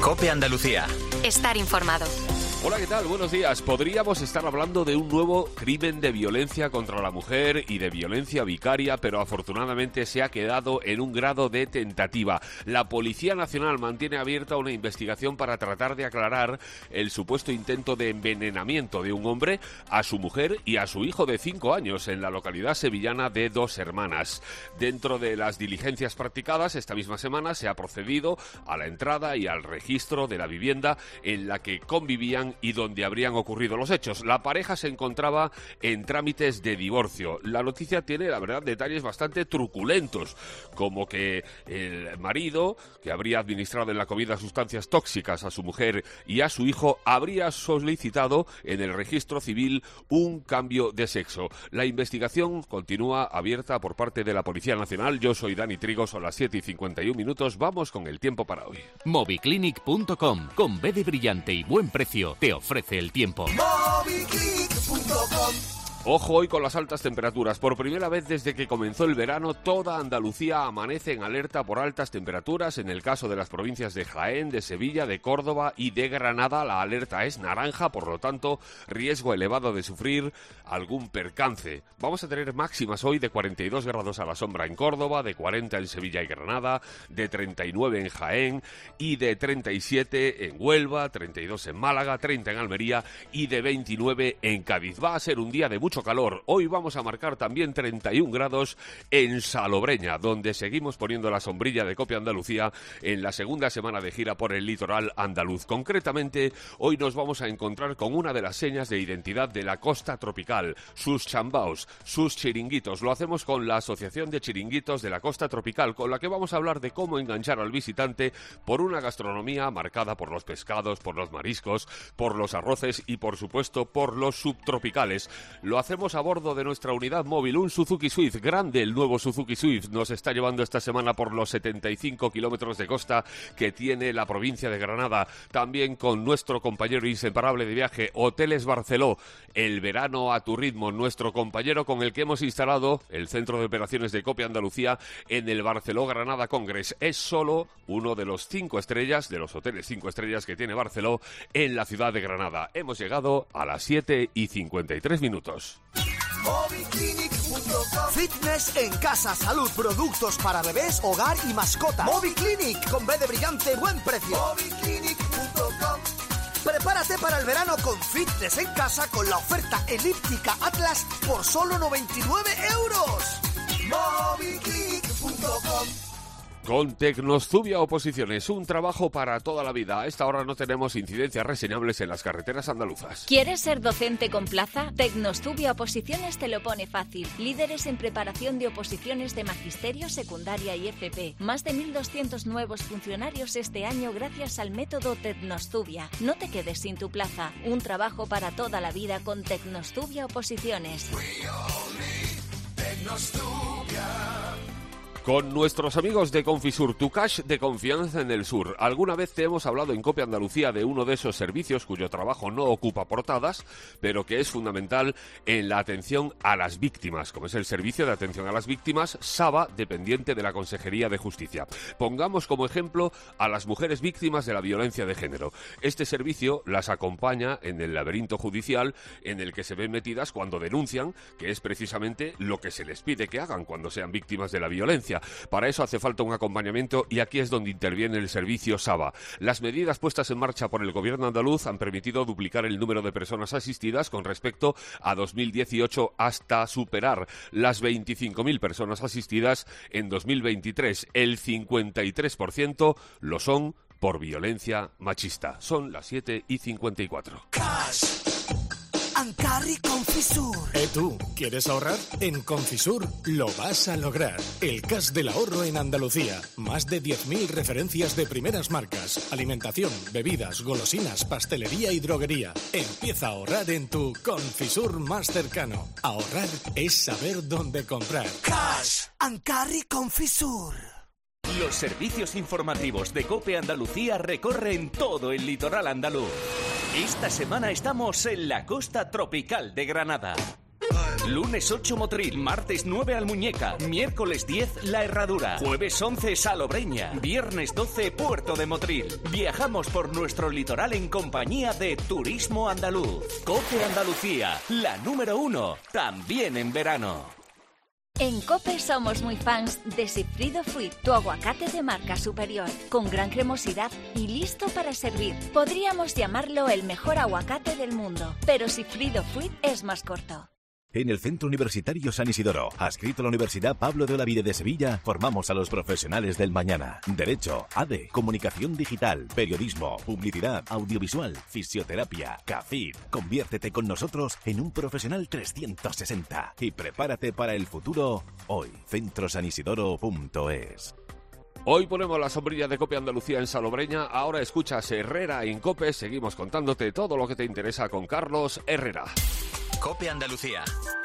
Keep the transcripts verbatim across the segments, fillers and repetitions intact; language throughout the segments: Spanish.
COPE Andalucía. Estar informado. Hola, ¿qué tal? Buenos días. Podríamos estar hablando de un nuevo crimen de violencia contra la mujer y de violencia vicaria, pero afortunadamente se ha quedado en un grado de tentativa. La Policía Nacional mantiene abierta una investigación para tratar de aclarar el supuesto intento de envenenamiento de un hombre a su mujer y a su hijo de cinco años en la localidad sevillana de Dos Hermanas. Dentro de las diligencias practicadas esta misma semana se ha procedido a la entrada y al registro de la vivienda en la que convivían y donde habrían ocurrido los hechos. La pareja se encontraba en trámites de divorcio. La noticia tiene, la verdad, detalles bastante truculentos, como que el marido, que habría administrado en la comida sustancias tóxicas a su mujer y a su hijo, habría solicitado en el registro civil un cambio de sexo. La investigación continúa abierta por parte de la Policía Nacional. Yo soy Dani Trigo, son las siete y cincuenta y un minutos. Vamos con el tiempo para hoy. Moviclinic punto com, con B de brillante y buen precio, te ofrece el tiempo. Moviclinic punto com. Ojo hoy con las altas temperaturas. Por primera vez desde que comenzó el verano, toda Andalucía amanece en alerta por altas temperaturas. En el caso de las provincias de Jaén, de Sevilla, de Córdoba y de Granada, la alerta es naranja, por lo tanto, riesgo elevado de sufrir algún percance. Vamos a tener máximas hoy de cuarenta y dos grados a la sombra en Córdoba, de cuarenta en Sevilla y Granada, de treinta y nueve en Jaén y de treinta y siete en Huelva, treinta y dos en Málaga, treinta en Almería y de veintinueve en Cádiz. Va a ser un día de mucho mucho calor. Hoy vamos a marcar también treinta y un grados en Salobreña, donde seguimos poniendo la sombrilla de COPE Andalucía en la segunda semana de gira por el litoral andaluz. Concretamente, hoy nos vamos a encontrar con una de las señas de identidad de la costa tropical, sus chambaos, sus chiringuitos. Lo hacemos con la Asociación de Chiringuitos de la Costa Tropical, con la que vamos a hablar de cómo enganchar al visitante por una gastronomía marcada por los pescados, por los mariscos, por los arroces y, por supuesto, por los subtropicales. Lo hacemos a bordo de nuestra unidad móvil, un Suzuki Swift grande. El nuevo Suzuki Swift nos está llevando esta semana por los setenta y cinco kilómetros de costa que tiene la provincia de Granada. También con nuestro compañero inseparable de viaje, Hoteles Barceló, el verano a tu ritmo, nuestro compañero con el que hemos instalado el centro de operaciones de COPE Andalucía en el Barceló Granada Congress. Es solo uno de los cinco estrellas, de los hoteles cinco estrellas que tiene Barceló en la ciudad de Granada. Hemos llegado a las siete y cincuenta y tres minutos. Moviclinic punto com. Fitness en casa, salud, productos para bebés, hogar y mascotas. Moviclinic, con B de brillante, buen precio. Moviclinic punto com. Prepárate para el verano con fitness en casa con la oferta elíptica Atlas por solo noventa y nueve euros. Moviclinic punto com. Con Tecnostubia Oposiciones, un trabajo para toda la vida. A esta hora no tenemos incidencias reseñables en las carreteras andaluzas. ¿Quieres ser docente con plaza? Tecnostubia Oposiciones te lo pone fácil. Líderes en preparación de oposiciones de magisterio, secundaria y F P. Más de mil doscientos nuevos funcionarios este año gracias al método Tecnostubia. No te quedes sin tu plaza. Un trabajo para toda la vida con Tecnostubia Oposiciones. Con nuestros amigos de Confisur, tu cash de confianza en el sur. Alguna vez te hemos hablado en COPE Andalucía de uno de esos servicios cuyo trabajo no ocupa portadas, pero que es fundamental en la atención a las víctimas, como es el Servicio de Atención a las Víctimas, SABA, dependiente de la Consejería de Justicia. Pongamos como ejemplo a las mujeres víctimas de la violencia de género. Este servicio las acompaña en el laberinto judicial en el que se ven metidas cuando denuncian, que es precisamente lo que se les pide que hagan cuando sean víctimas de la violencia. Para eso hace falta un acompañamiento y aquí es donde interviene el servicio SABA. Las medidas puestas en marcha por el gobierno andaluz han permitido duplicar el número de personas asistidas con respecto a dos mil dieciocho hasta superar las veinticinco mil personas asistidas en dos mil veintitrés. El cincuenta y tres por ciento lo son por violencia machista. Son las siete y cincuenta y cuatro. Cash. Ancarri Confisur. ¿Eh tú? ¿Quieres ahorrar? En Confisur lo vas a lograr. El cash del ahorro en Andalucía. Más de diez mil referencias de primeras marcas. Alimentación, bebidas, golosinas, pastelería y droguería. Empieza a ahorrar en tu Confisur más cercano. Ahorrar es saber dónde comprar. Cash. Ancarri Confisur. Los servicios informativos de COPE Andalucía recorren todo el litoral andaluz. Esta semana estamos en la costa tropical de Granada. Lunes ocho Motril, martes nueve Almuñeca, miércoles diez La Herradura, jueves once Salobreña, viernes doce Puerto de Motril. Viajamos por nuestro litoral en compañía de Turismo Andaluz. COPE Andalucía, la número uno, también en verano. En COPE somos muy fans de Sigfrido Fruit, tu aguacate de marca superior, con gran cremosidad y listo para servir. Podríamos llamarlo el mejor aguacate del mundo, pero Sigfrido Fruit es más corto. En el Centro Universitario San Isidoro, adscrito a la Universidad Pablo de Olavide de Sevilla, formamos a los profesionales del mañana. Derecho, A D E, Comunicación Digital, Periodismo, Publicidad, Audiovisual, Fisioterapia, CAFID. Conviértete con nosotros en un profesional trescientos sesenta y prepárate para el futuro hoy. centro san isidoro punto es. Hoy ponemos la sombrilla de COPE Andalucía en Salobreña. Ahora escuchas Herrera en COPE. Seguimos contándote todo lo que te interesa con Carlos Herrera. COPE Andalucía.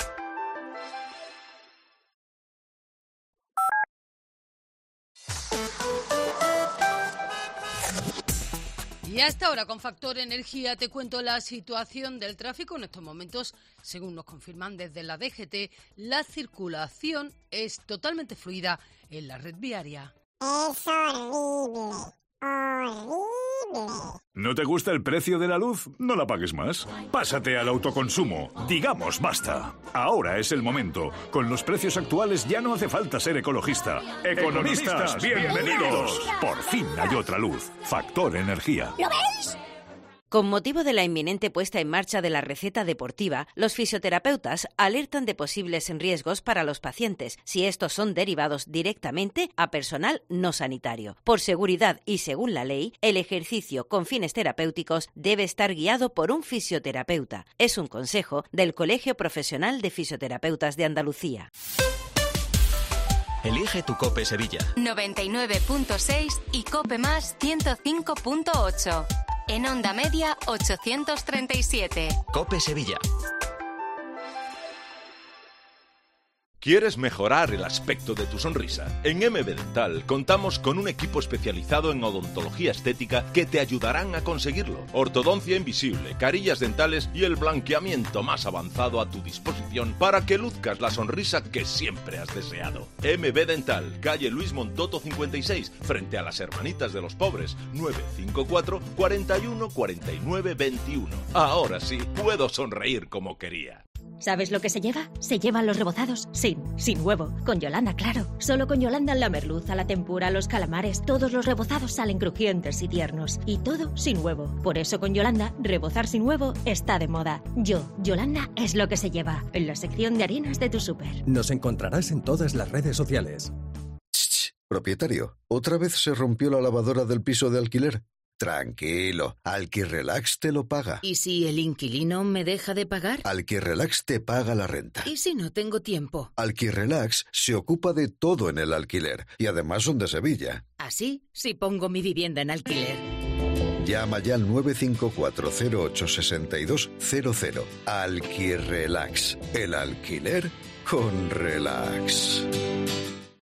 Y hasta ahora, con Factor Energía, te cuento la situación del tráfico. En estos momentos, según nos confirman desde la D G T, la circulación es totalmente fluida en la red viaria. Es horrible, horrible. ¿No te gusta el precio de la luz? No la pagues más. Pásate al autoconsumo. Digamos basta. Ahora es el momento. Con los precios actuales ya no hace falta ser ecologista. Economistas, bienvenidos. Por fin hay otra luz. Factor Energía. ¿Lo veis? Con motivo de la inminente puesta en marcha de la receta deportiva, los fisioterapeutas alertan de posibles riesgos para los pacientes si estos son derivados directamente a personal no sanitario. Por seguridad y según la ley, el ejercicio con fines terapéuticos debe estar guiado por un fisioterapeuta. Es un consejo del Colegio Profesional de Fisioterapeutas de Andalucía. Elige tu COPE Sevilla. noventa y nueve punto seis y COPE Más ciento cinco punto ocho. En onda media ochocientos treinta y siete. COPE Sevilla. ¿Quieres mejorar el aspecto de tu sonrisa? En M B Dental contamos con un equipo especializado en odontología estética que te ayudarán a conseguirlo. Ortodoncia invisible, carillas dentales y el blanqueamiento más avanzado a tu disposición para que luzcas la sonrisa que siempre has deseado. M B Dental, calle Luis Montoto cincuenta y seis, frente a las Hermanitas de los Pobres, nueve cinco cuatro, cuatro uno, cuatro nueve dos uno. Ahora sí, puedo sonreír como quería. ¿Sabes lo que se lleva? Se llevan los rebozados sin, sin huevo. Con Yolanda, claro. Solo con Yolanda la merluza, la tempura, los calamares, todos los rebozados salen crujientes y tiernos. Y todo sin huevo. Por eso con Yolanda, rebozar sin huevo está de moda. Yo, Yolanda, es lo que se lleva. En la sección de harinas de tu súper. Nos encontrarás en todas las redes sociales. Shh, propietario, ¿otra vez se rompió la lavadora del piso de alquiler? Tranquilo, Alquirrelax te lo paga. ¿Y si el inquilino me deja de pagar? Alquirrelax te paga la renta. ¿Y si no tengo tiempo? Alquirrelax se ocupa de todo en el alquiler y además son de Sevilla. ¿Así? Si pongo mi vivienda en alquiler. Llama ya al nueve cinco cuatro cero ocho seis dos cero cero. Alquirrelax, el alquiler con relax.